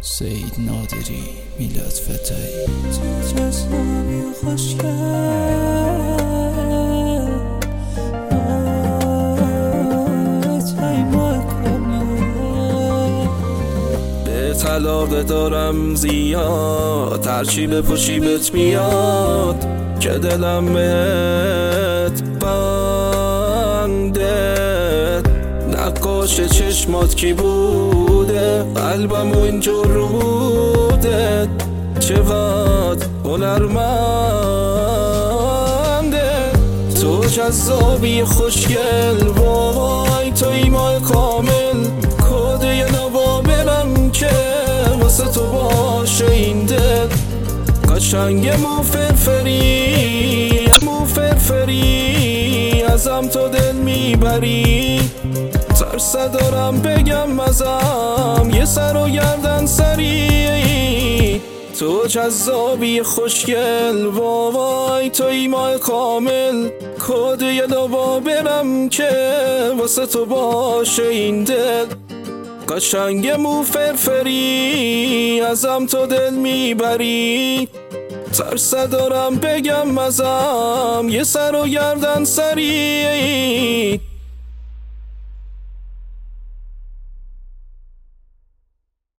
سید نادری میلاد فتایی. تو جذابی خوشگل به طلاق دارم زیاد، هرچی بپوشی بهت میاد که دلم بهت بنده. نقاش چشمات کی بوده، قلبم و اینجور روده، چقدر هنرمنده. تو جذابی خوشگل، وای تو ایمان کامل، کد یه نوابرم که واسه تو باشه این دل. قشنگ مو فرفری ازم تو دل میبری، ترس دارم بگم ازم یه سر و گردن سری. تو جذابی خوشگل، وای تو ایمان کامل، کد یه نوابرم که واسه تو باشه این دل. قشنگ مو فرفری ازم تو دل میبری، ترس دارم بگم ازم یه سر و گردن سری.